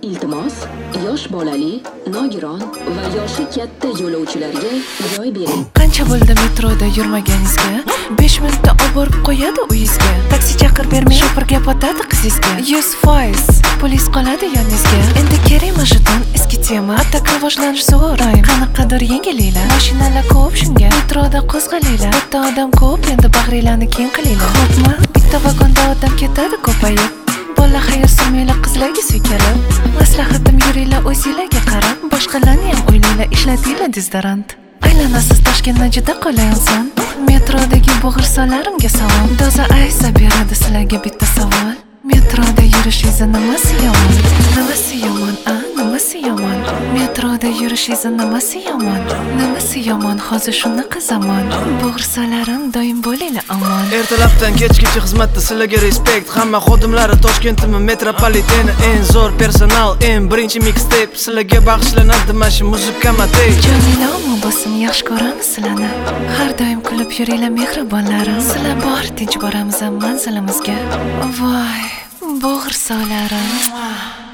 Iltimos, yosh bolali, nogiron va yoshi katta yo'lovchilarga joy bering. Qancha bo'ldi metroda yurmaganingizga? 5 minutda olib borib qo'yadi uyingizga. Taksi chaqirib bermay shopirga botadi qizingizga. 100% polis qoladi yoningizga. Endi kerak mashidan eski tema, atak rivojlanish so'rayman. Qanaqadir yengilinglar, mashinalar ko'p shunga. Metroda qo'zg'alinglar, bitta odam ko'p, endi bag'ringlarni keng qilinglar. Xo'pmi? Bitta vagonda odam ketadi ko'payib. Bola xayr surmanglar qizlarga suykalib. Maslahatim yuringlar o'zinglarga qarab. Boshqalarni ham o'ylanglar, ishlatinglar dezodorant. Aylanasiz Toshkentdan juda qulay inson. Metrodagi bo'g'irsonlarimga salom. Doza aysa beradi sizlarga bitta savol. Metroda yurishingiz nimasi yomon? Nimasi yomon? Nimasi yomon? Metroda yurishingiz nimasi yomon? Nimasi yomon? Hozir shunaqa zamon. Bo'g'irsonlarim doim bo'linglar omon. Ertalabdan kechgacha xizmatda sizlarga respekt. Hamma xodimlari Toshkentmi metropoliteni eng zo'r personal, eng birinchi mixtape sizlarga bag'ishlanadi mana shu muzika tek. Joninglar omon bo'lsin, yaxshi ko'ramiz sizlarni. Har doim kulib yuringlar mehribonlarim. Sizlar bor tinch boramiz manzilimizga. Voy, bo'g'irsonlarim.